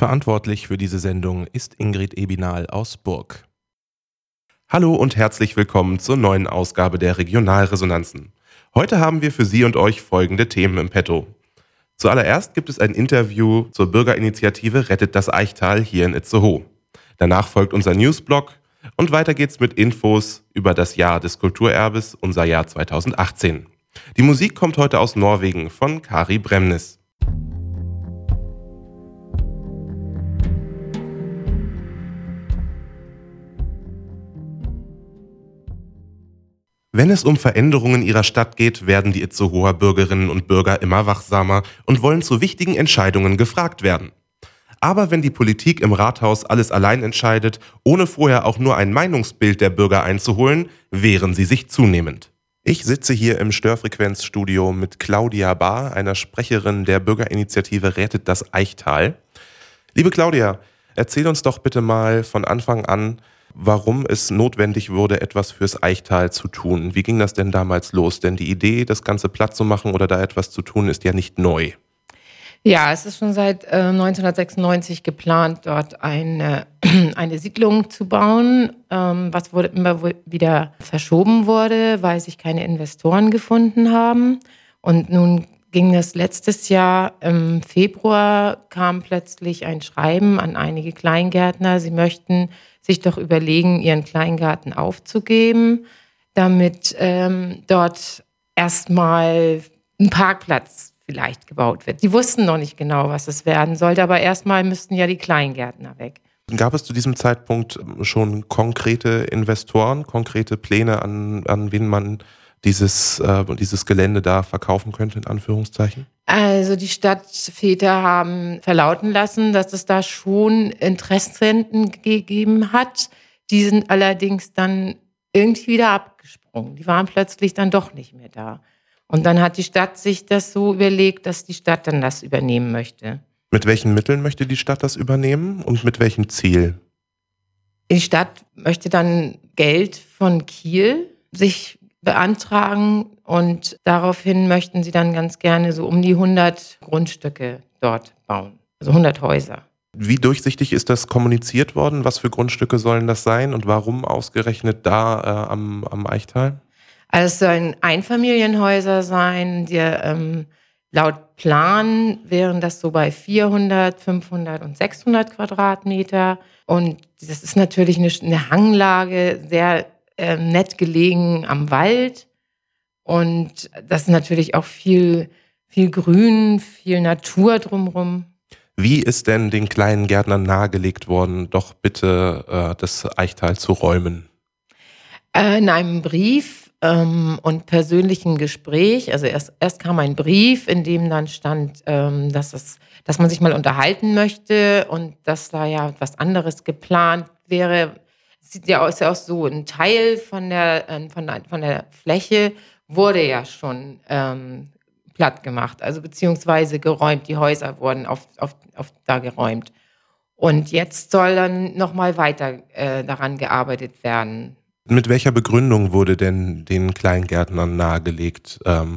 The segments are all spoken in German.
Verantwortlich für diese Sendung ist Ingrid Ebinal aus Burg. Hallo und herzlich willkommen zur neuen Ausgabe der Regionalresonanzen. Heute haben wir für Sie und euch folgende Themen im Petto. Zuallererst gibt es ein Interview zur Bürgerinitiative Rettet das Eichtal hier in Itzehoe. Danach folgt unser Newsblog und weiter geht's mit Infos über das Jahr des Kulturerbes, unser Jahr 2018. Die Musik kommt heute aus Norwegen von Kari Bremnes. Wenn es um Veränderungen ihrer Stadt geht, werden die Itzehoer Bürgerinnen und Bürger immer wachsamer und wollen zu wichtigen Entscheidungen gefragt werden. Aber wenn die Politik im Rathaus alles allein entscheidet, ohne vorher auch nur ein Meinungsbild der Bürger einzuholen, wehren sie sich zunehmend. Ich sitze hier im Störfrequenzstudio mit Claudia Bahr, einer Sprecherin der Bürgerinitiative Rettet das Eichtal. Liebe Claudia, erzähl uns doch bitte mal von Anfang an, warum es notwendig wurde, etwas fürs Eichtal zu tun. Wie ging das denn damals los? Denn die Idee, das Ganze platt zu machen oder da etwas zu tun, ist ja nicht neu. Ja, es ist schon seit 1996 geplant, dort eine Siedlung zu bauen, was immer wieder verschoben wurde, weil sich keine Investoren gefunden haben. Und nun ging es letztes Jahr im Februar, kam plötzlich ein Schreiben an einige Kleingärtner, sie möchten sich doch überlegen, ihren Kleingarten aufzugeben, damit dort erstmal ein Parkplatz vielleicht gebaut wird. Die wussten noch nicht genau, was es werden sollte, aber erstmal müssten ja die Kleingärtner weg. Gab es zu diesem Zeitpunkt schon konkrete Investoren, konkrete Pläne, an wen man dieses Gelände da verkaufen könnte, in Anführungszeichen? Also die Stadtväter haben verlauten lassen, dass es da schon Interessenten gegeben hat. Die sind allerdings dann irgendwie wieder abgesprungen. Die waren plötzlich dann doch nicht mehr da. Und dann hat die Stadt sich das so überlegt, dass die Stadt dann das übernehmen möchte. Mit welchen Mitteln möchte die Stadt das übernehmen und mit welchem Ziel? Die Stadt möchte dann Geld von Kiel sich beantragen und daraufhin möchten sie dann ganz gerne so um die 100 Grundstücke dort bauen, also 100 Häuser. Wie durchsichtig ist das kommuniziert worden? Was für Grundstücke sollen das sein und warum ausgerechnet da am Eichtal? Also es sollen Einfamilienhäuser sein, die laut Plan wären das so bei 400, 500 und 600 Quadratmeter und das ist natürlich eine Hanglage, sehr nett gelegen am Wald und das ist natürlich auch viel Grün, viel Natur drumherum. Wie ist denn den kleinen Gärtnern nahegelegt worden, doch bitte das Eichtal zu räumen? In einem Brief und persönlichen Gespräch, also erst kam ein Brief, in dem dann stand, dass man sich mal unterhalten möchte und dass da ja etwas anderes geplant wäre. Ist ja auch so, ein Teil von der Fläche wurde ja schon platt gemacht, also beziehungsweise geräumt. Die Häuser wurden da geräumt. Und jetzt soll dann nochmal weiter daran gearbeitet werden. Mit welcher Begründung wurde denn den Kleingärtnern nahegelegt,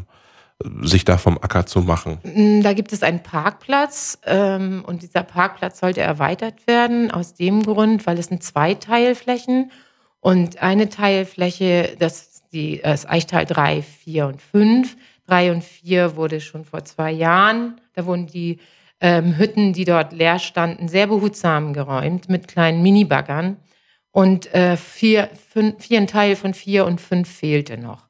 sich da vom Acker zu machen? Da gibt es einen Parkplatz und dieser Parkplatz sollte erweitert werden aus dem Grund, weil es sind 2 Teilflächen und eine Teilfläche, das Eichtal 3, 4 und 5. 3 und 4 wurde schon vor 2 Jahren, da wurden die Hütten, die dort leer standen, sehr behutsam geräumt mit kleinen Minibaggern und ein Teil von 4 und 5 fehlte noch.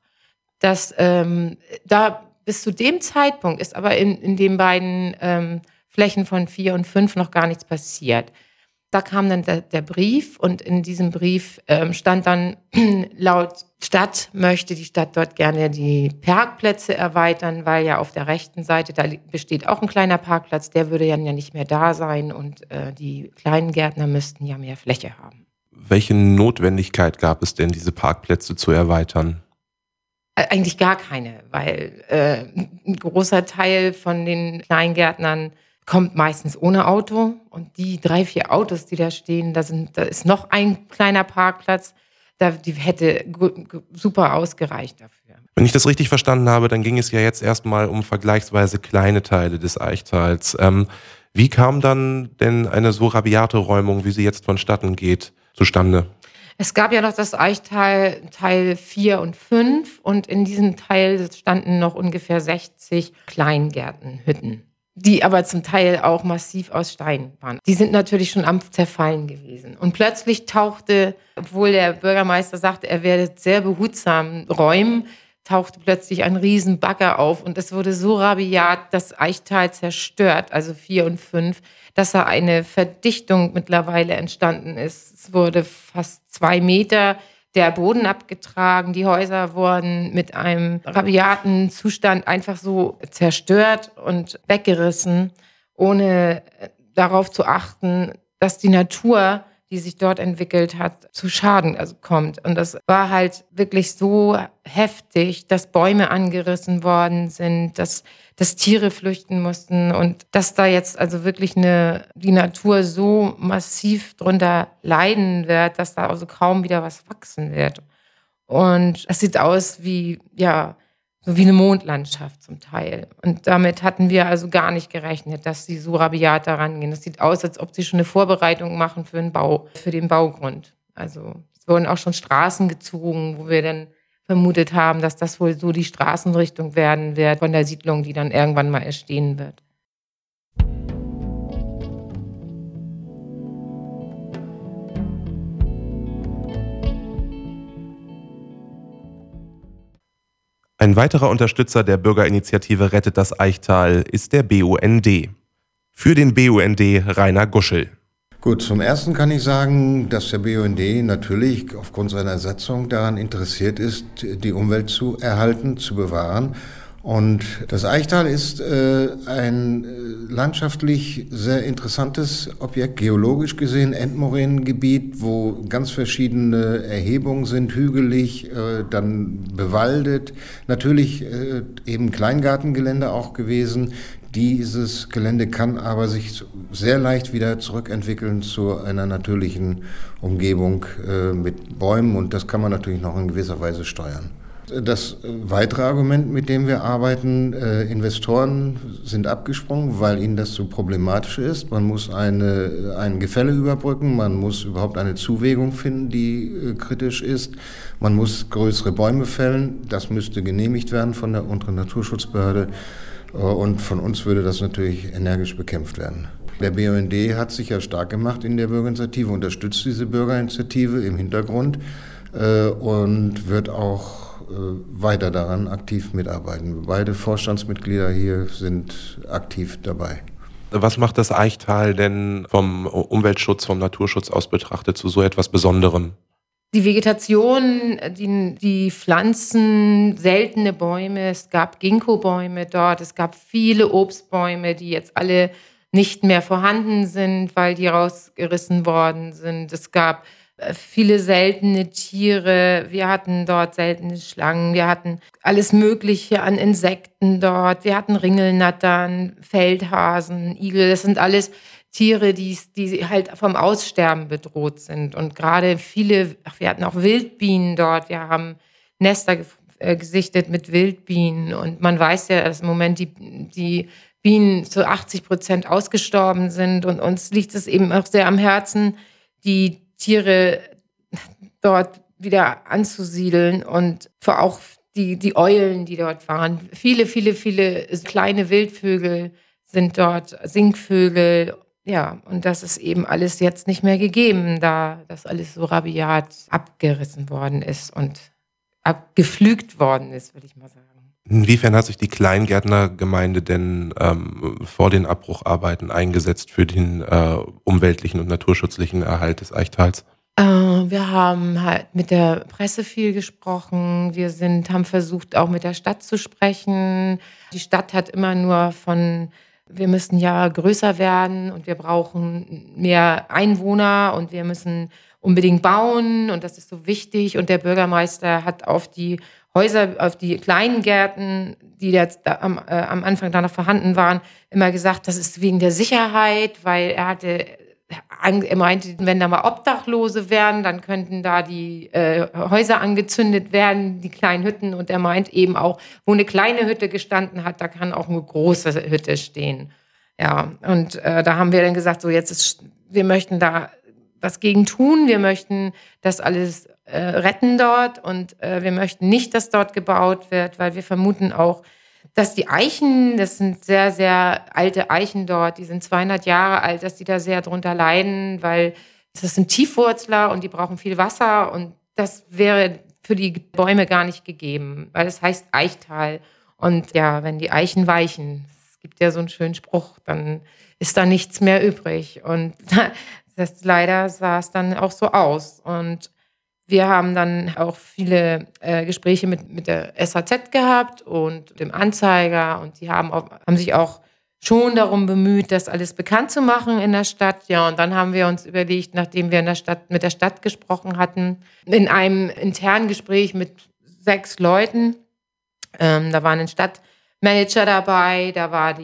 Bis zu dem Zeitpunkt ist aber in den beiden Flächen von 4 und 5 noch gar nichts passiert. Da kam dann der Brief und in diesem Brief stand dann, laut Stadt möchte die Stadt dort gerne die Parkplätze erweitern, weil ja auf der rechten Seite, da besteht auch ein kleiner Parkplatz, der würde ja nicht mehr da sein und die kleinen Gärtner müssten ja mehr Fläche haben. Welche Notwendigkeit gab es denn, diese Parkplätze zu erweitern? Eigentlich gar keine, weil ein großer Teil von den Kleingärtnern kommt meistens ohne Auto und die 3, 4 Autos, die da stehen, da ist noch ein kleiner Parkplatz, die hätte super ausgereicht dafür. Wenn ich das richtig verstanden habe, dann ging es ja jetzt erstmal um vergleichsweise kleine Teile des Eichtals. Wie kam dann denn eine so rabiate Räumung, wie sie jetzt vonstatten geht, zustande? Es gab ja noch das Eichtal Teil 4 und 5 und in diesem Teil standen noch ungefähr 60 Kleingärtenhütten, die aber zum Teil auch massiv aus Stein waren. Die sind natürlich schon am Zerfallen gewesen. Und plötzlich tauchte, obwohl der Bürgermeister sagte, er werde sehr behutsam räumen, tauchte plötzlich ein Riesenbagger auf und es wurde so rabiat das Eichtal zerstört, also 4 und 5, dass da eine Verdichtung mittlerweile entstanden ist. Es wurde fast 2 Meter der Boden abgetragen, die Häuser wurden mit einem rabiaten Zustand einfach so zerstört und weggerissen, ohne darauf zu achten, dass die Natur, die sich dort entwickelt hat, zu Schaden kommt. Und das war halt wirklich so heftig, dass Bäume angerissen worden sind, dass Tiere flüchten mussten und dass da jetzt also wirklich die Natur so massiv drunter leiden wird, dass da also kaum wieder was wachsen wird. Und es sieht aus wie, ja, so wie eine Mondlandschaft zum Teil. Und damit hatten wir also gar nicht gerechnet, dass sie so rabiat da rangehen. Es sieht aus, als ob sie schon eine Vorbereitung machen für den Baugrund. Also es wurden auch schon Straßen gezogen, wo wir dann vermutet haben, dass das wohl so die Straßenrichtung werden wird von der Siedlung, die dann irgendwann mal entstehen wird. Ein weiterer Unterstützer der Bürgerinitiative Rettet das Eichtal ist der BUND. Für den BUND Rainer Guschel. Gut, zum Ersten kann ich sagen, dass der BUND natürlich aufgrund seiner Satzung daran interessiert ist, die Umwelt zu erhalten, zu bewahren. Und das Eichtal ist ein landschaftlich sehr interessantes Objekt, geologisch gesehen, Endmoränengebiet, wo ganz verschiedene Erhebungen sind, hügelig, dann bewaldet, natürlich eben Kleingartengelände auch gewesen. Dieses Gelände kann aber sich sehr leicht wieder zurückentwickeln zu einer natürlichen Umgebung mit Bäumen und das kann man natürlich noch in gewisser Weise steuern. Das weitere Argument, mit dem wir arbeiten, Investoren sind abgesprungen, weil ihnen das so problematisch ist. Man muss ein Gefälle überbrücken, man muss überhaupt eine Zuwägung finden, die kritisch ist. Man muss größere Bäume fällen, das müsste genehmigt werden von der unteren Naturschutzbehörde. Und von uns würde das natürlich energisch bekämpft werden. Der BUND hat sich ja stark gemacht in der Bürgerinitiative, unterstützt diese Bürgerinitiative im Hintergrund und wird auch weiter daran aktiv mitarbeiten. Beide Vorstandsmitglieder hier sind aktiv dabei. Was macht das Eichtal denn vom Umweltschutz, vom Naturschutz aus betrachtet zu so etwas Besonderem? Die Vegetation, die Pflanzen, seltene Bäume, es gab Ginkgo-Bäume dort, es gab viele Obstbäume, die jetzt alle nicht mehr vorhanden sind, weil die rausgerissen worden sind. Es gab viele seltene Tiere, wir hatten dort seltene Schlangen, wir hatten alles Mögliche an Insekten dort, wir hatten Ringelnattern, Feldhasen, Igel, das sind alles Tiere, die halt vom Aussterben bedroht sind. Und gerade wir hatten auch Wildbienen dort, wir haben Nester gesichtet mit Wildbienen. Und man weiß ja, dass im Moment die Bienen zu 80% ausgestorben sind. Und uns liegt es eben auch sehr am Herzen, die Tiere dort wieder anzusiedeln und auch die Eulen, die dort waren. Viele kleine Wildvögel sind dort, Singvögel. Ja, und das ist eben alles jetzt nicht mehr gegeben, da das alles so rabiat abgerissen worden ist und abgepflügt worden ist, würde ich mal sagen. Inwiefern hat sich die Kleingärtnergemeinde denn vor den Abbrucharbeiten eingesetzt für den umweltlichen und naturschutzlichen Erhalt des Eichtals? Wir haben halt mit der Presse viel gesprochen. Wir haben versucht, auch mit der Stadt zu sprechen. Die Stadt hat immer nur wir müssen ja größer werden und wir brauchen mehr Einwohner und wir müssen unbedingt bauen und das ist so wichtig. Und der Bürgermeister hat auf die Häuser, auf die kleinen Gärten, die jetzt am Anfang da noch vorhanden waren, immer gesagt, das ist wegen der Sicherheit, weil er meinte, wenn da mal Obdachlose wären, dann könnten da die Häuser angezündet werden, die kleinen Hütten. Und er meint eben auch, wo eine kleine Hütte gestanden hat, da kann auch eine große Hütte stehen. Ja, und da haben wir dann gesagt, so wir möchten da was gegen tun, wir möchten das alles retten dort und wir möchten nicht, dass dort gebaut wird, weil wir vermuten auch, dass die Eichen, das sind sehr, sehr alte Eichen dort, die sind 200 Jahre alt, dass die da sehr drunter leiden, weil das sind Tiefwurzler und die brauchen viel Wasser und das wäre für die Bäume gar nicht gegeben, weil es heißt Eichtal. Und ja, wenn die Eichen weichen, es gibt ja so einen schönen Spruch, dann ist da nichts mehr übrig. Und leider sah es dann auch so aus. Und wir haben dann auch viele Gespräche mit der SAZ gehabt und dem Anzeiger. Und die haben sich auch schon darum bemüht, das alles bekannt zu machen in der Stadt. Ja, und dann haben wir uns überlegt, nachdem wir mit der Stadt gesprochen hatten, in einem internen Gespräch mit 6 Leuten, da war ein Stadtmanager dabei, da war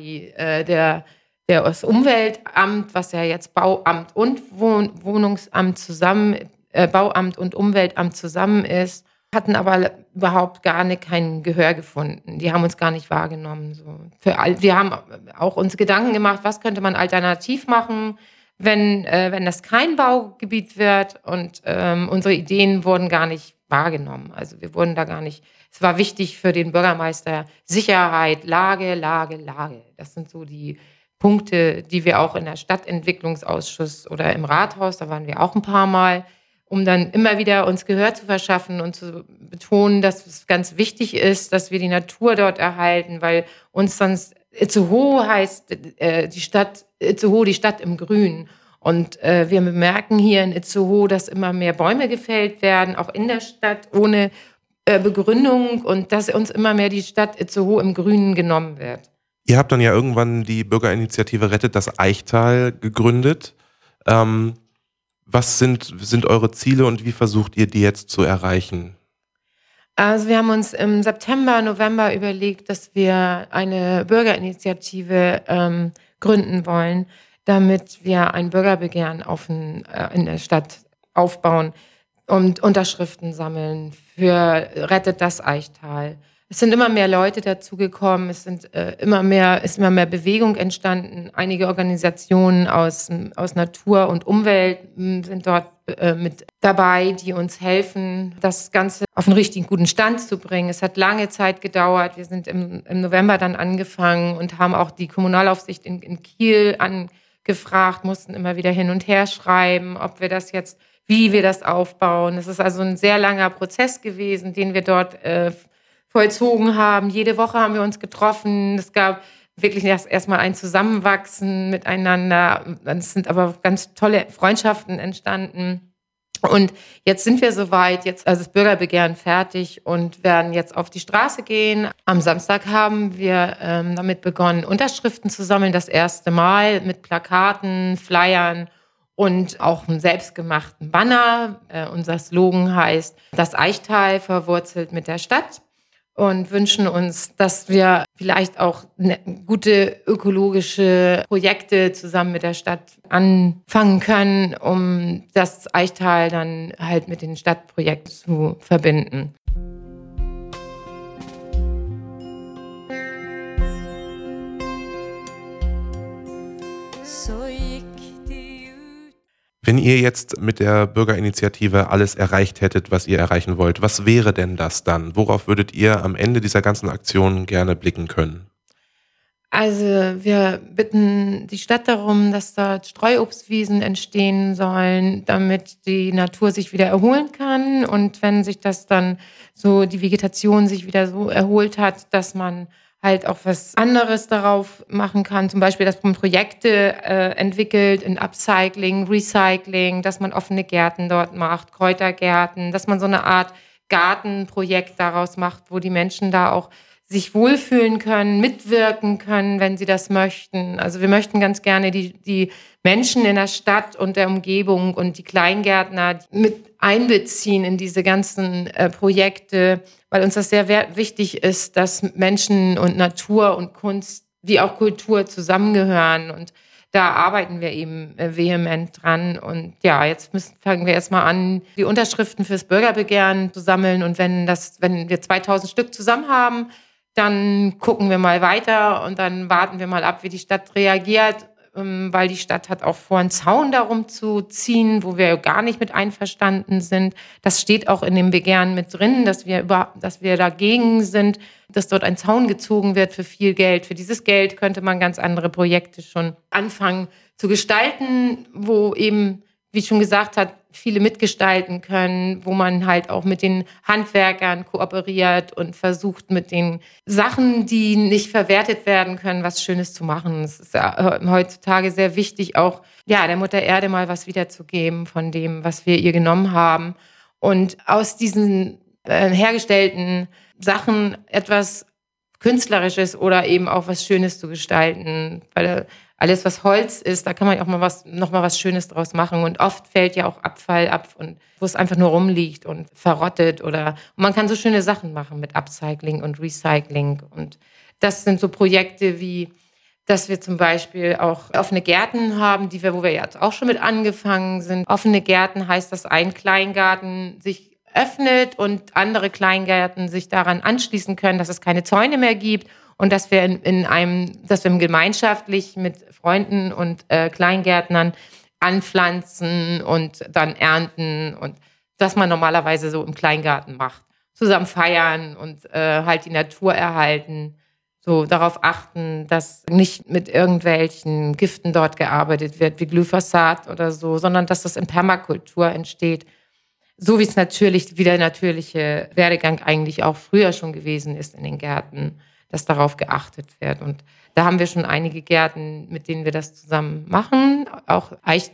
das Umweltamt, was ja jetzt Bauamt und Wohnungsamt zusammen, Bauamt und Umweltamt zusammen ist, hatten aber überhaupt kein Gehör gefunden. Die haben uns gar nicht wahrgenommen. So. Wir haben auch uns Gedanken gemacht, was könnte man alternativ machen, wenn das kein Baugebiet wird und unsere Ideen wurden gar nicht wahrgenommen. Also wir wurden da gar nicht. Es war wichtig für den Bürgermeister Sicherheit, Lage. Das sind so die Punkte, die wir auch in der Stadtentwicklungsausschuss oder im Rathaus, da waren wir auch ein paar Mal, um dann immer wieder uns Gehör zu verschaffen und zu betonen, dass es ganz wichtig ist, dass wir die Natur dort erhalten, weil uns sonst Itzehoe heißt die Stadt im Grün. Und wir bemerken hier in Itzehoe, dass immer mehr Bäume gefällt werden, auch in der Stadt ohne Begründung und dass uns immer mehr die Stadt Itzehoe im Grünen genommen wird. Ihr habt dann ja irgendwann die Bürgerinitiative Rettet das Eichtal gegründet. Was sind eure Ziele und wie versucht ihr die jetzt zu erreichen? Also wir haben uns im September, November überlegt, dass wir eine Bürgerinitiative gründen wollen, damit wir ein Bürgerbegehren in der Stadt aufbauen und Unterschriften sammeln für Rettet das Eichtal. Es sind immer mehr Leute dazugekommen, ist immer mehr Bewegung entstanden. Einige Organisationen aus Natur und Umwelt sind dort mit dabei, die uns helfen, das Ganze auf einen richtig guten Stand zu bringen. Es hat lange Zeit gedauert. Wir sind im November dann angefangen und haben auch die Kommunalaufsicht in Kiel angefragt, mussten immer wieder hin und her schreiben, wie wir das aufbauen. Es ist also ein sehr langer Prozess gewesen, den wir dort vollzogen haben. Jede Woche haben wir uns getroffen. Es gab wirklich erstmal ein Zusammenwachsen miteinander. Es sind aber ganz tolle Freundschaften entstanden. Und jetzt sind wir soweit, jetzt also das Bürgerbegehren fertig und werden jetzt auf die Straße gehen. Am Samstag haben wir damit begonnen, Unterschriften zu sammeln, das erste Mal mit Plakaten, Flyern und auch einem selbstgemachten Banner. Unser Slogan heißt, das Eichtal verwurzelt mit der Stadt. Und wünschen uns, dass wir vielleicht auch gute ökologische Projekte zusammen mit der Stadt anfangen können, um das Eichtal dann halt mit den Stadtprojekten zu verbinden. Wenn ihr jetzt mit der Bürgerinitiative alles erreicht hättet, was ihr erreichen wollt, was wäre denn das dann? Worauf würdet ihr am Ende dieser ganzen Aktion gerne blicken können? Also wir bitten die Stadt darum, dass dort Streuobstwiesen entstehen sollen, damit die Natur sich wieder erholen kann. Und wenn sich das dann so, die Vegetation sich wieder so erholt hat, dass man halt auch was anderes darauf machen kann. Zum Beispiel, dass man Projekte entwickelt in Upcycling, Recycling, dass man offene Gärten dort macht, Kräutergärten, dass man so eine Art Gartenprojekt daraus macht, wo die Menschen da auch sich wohlfühlen können, mitwirken können, wenn sie das möchten. Also wir möchten ganz gerne die Menschen in der Stadt und der Umgebung und die Kleingärtner mit einbeziehen in diese ganzen Projekte, weil uns das sehr wichtig ist, dass Menschen und Natur und Kunst wie auch Kultur zusammengehören. Und da arbeiten wir eben vehement dran. Und ja, jetzt fangen wir erstmal an, die Unterschriften fürs Bürgerbegehren zu sammeln. Und wenn wir 2000 Stück zusammen haben, Dann gucken wir mal weiter und dann warten wir mal ab, wie die Stadt reagiert, weil die Stadt hat auch vor, einen Zaun darum zu ziehen, wo wir gar nicht mit einverstanden sind. Das steht auch in dem Begehren mit drin, dass wir dagegen sind, dass dort ein Zaun gezogen wird für viel Geld. Für dieses Geld könnte man ganz andere Projekte schon anfangen zu gestalten, wo eben, wie ich schon gesagt habe, viele mitgestalten können, wo man halt auch mit den Handwerkern kooperiert und versucht, mit den Sachen, die nicht verwertet werden können, was Schönes zu machen. Es ist ja heutzutage sehr wichtig, auch der Mutter Erde mal was wiederzugeben von dem, was wir ihr genommen haben. Und aus diesen hergestellten Sachen etwas Künstlerisches oder eben auch was Schönes zu gestalten, weil alles, was Holz ist, da kann man auch noch mal was Schönes draus machen. Und oft fällt ja auch Abfall ab, und wo es einfach nur rumliegt und verrottet. Und man kann so schöne Sachen machen mit Upcycling und Recycling. Und das sind so Projekte wie, dass wir zum Beispiel auch offene Gärten haben, wo wir jetzt auch schon mit angefangen sind. Offene Gärten heißt, dass ein Kleingarten sich öffnet und andere Kleingärten sich daran anschließen können, dass es keine Zäune mehr gibt. Und dass wir gemeinschaftlich mit Freunden und Kleingärtnern anpflanzen und dann ernten, und was man normalerweise so im Kleingarten macht. Zusammen feiern und halt die Natur erhalten. So darauf achten, dass nicht mit irgendwelchen Giften dort gearbeitet wird, wie Glyphosat oder so, sondern dass das in Permakultur entsteht. So wie der natürliche Werdegang eigentlich auch früher schon gewesen ist in den Gärten, dass darauf geachtet wird. Und da haben wir schon einige Gärten, mit denen wir das zusammen machen, auch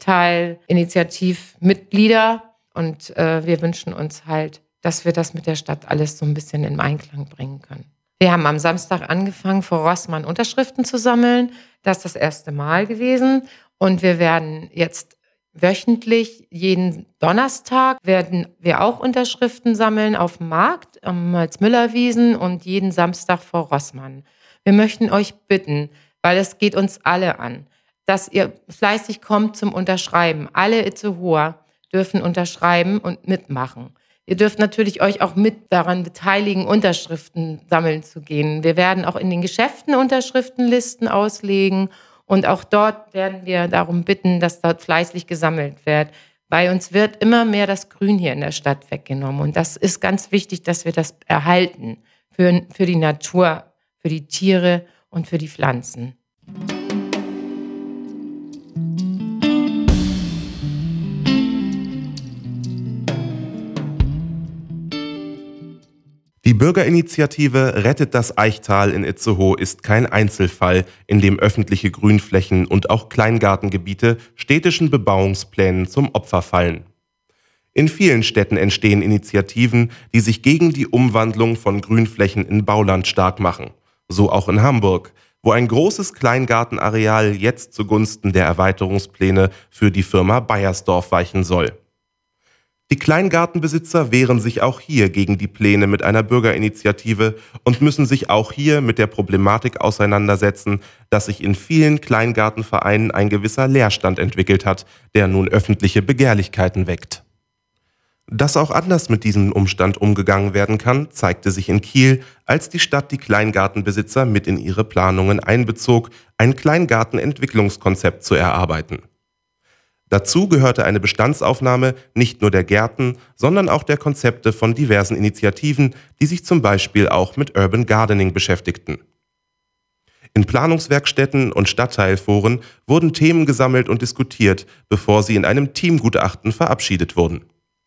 Eichtal-Initiativmitglieder. Und wir wünschen uns halt, dass wir das mit der Stadt alles so ein bisschen in Einklang bringen können. Wir haben am Samstag angefangen, vor Rossmann Unterschriften zu sammeln. Das ist das erste Mal gewesen. Und wir werden jetzt wöchentlich, jeden Donnerstag, werden wir auch Unterschriften sammeln auf dem Markt, als Müllerwiesen, und jeden Samstag vor Rossmann. Wir möchten euch bitten, weil es geht uns alle an, dass ihr fleißig kommt zum Unterschreiben. Alle Itzehoer dürfen unterschreiben und mitmachen. Ihr dürft natürlich euch auch mit daran beteiligen, Unterschriften sammeln zu gehen. Wir werden auch in den Geschäften Unterschriftenlisten auslegen. Und auch dort werden wir darum bitten, dass dort fleißig gesammelt wird. Bei uns wird immer mehr das Grün hier in der Stadt weggenommen. Und das ist ganz wichtig, dass wir das erhalten für die Natur, für die Tiere und für die Pflanzen. Die Bürgerinitiative Rettet das Eichtal in Itzehoe ist kein Einzelfall, in dem öffentliche Grünflächen und auch Kleingartengebiete städtischen Bebauungsplänen zum Opfer fallen. In vielen Städten entstehen Initiativen, die sich gegen die Umwandlung von Grünflächen in Bauland stark machen. So auch in Hamburg, wo ein großes Kleingartenareal jetzt zugunsten der Erweiterungspläne für die Firma Beiersdorf weichen soll. Die Kleingartenbesitzer wehren sich auch hier gegen die Pläne mit einer Bürgerinitiative und müssen sich auch hier mit der Problematik auseinandersetzen, dass sich in vielen Kleingartenvereinen ein gewisser Leerstand entwickelt hat, der nun öffentliche Begehrlichkeiten weckt. Dass auch anders mit diesem Umstand umgegangen werden kann, zeigte sich in Kiel, als die Stadt die Kleingartenbesitzer mit in ihre Planungen einbezog, ein Kleingartenentwicklungskonzept zu erarbeiten. Dazu gehörte eine Bestandsaufnahme nicht nur der Gärten, sondern auch der Konzepte von diversen Initiativen, die sich zum Beispiel auch mit Urban Gardening beschäftigten. In Planungswerkstätten und Stadtteilforen wurden Themen gesammelt und diskutiert, bevor sie in einem Teamgutachten verabschiedet wurden.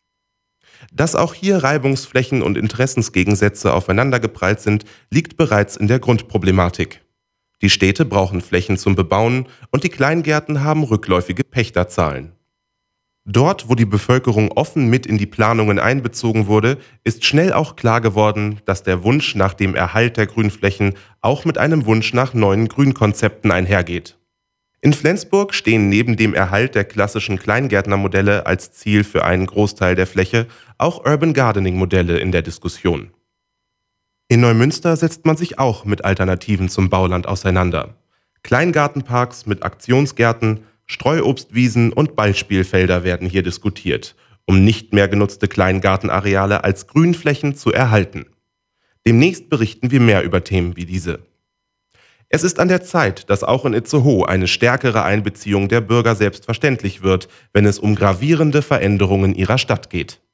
Dass auch hier Reibungsflächen und Interessensgegensätze aufeinandergeprallt sind, liegt bereits in der Grundproblematik. Die Städte brauchen Flächen zum Bebauen und die Kleingärten haben rückläufige Pächterzahlen. Dort, wo die Bevölkerung offen mit in die Planungen einbezogen wurde, ist schnell auch klar geworden, dass der Wunsch nach dem Erhalt der Grünflächen auch mit einem Wunsch nach neuen Grünkonzepten einhergeht. In Flensburg stehen neben dem Erhalt der klassischen Kleingärtnermodelle als Ziel für einen Großteil der Fläche auch Urban Gardening-Modelle in der Diskussion. In Neumünster setzt man sich auch mit Alternativen zum Bauland auseinander. Kleingartenparks mit Aktionsgärten, Streuobstwiesen und Ballspielfelder werden hier diskutiert, um nicht mehr genutzte Kleingartenareale als Grünflächen zu erhalten. Demnächst berichten wir mehr über Themen wie diese. Es ist an der Zeit, dass auch in Itzehoe eine stärkere Einbeziehung der Bürger selbstverständlich wird, wenn es um gravierende Veränderungen ihrer Stadt geht.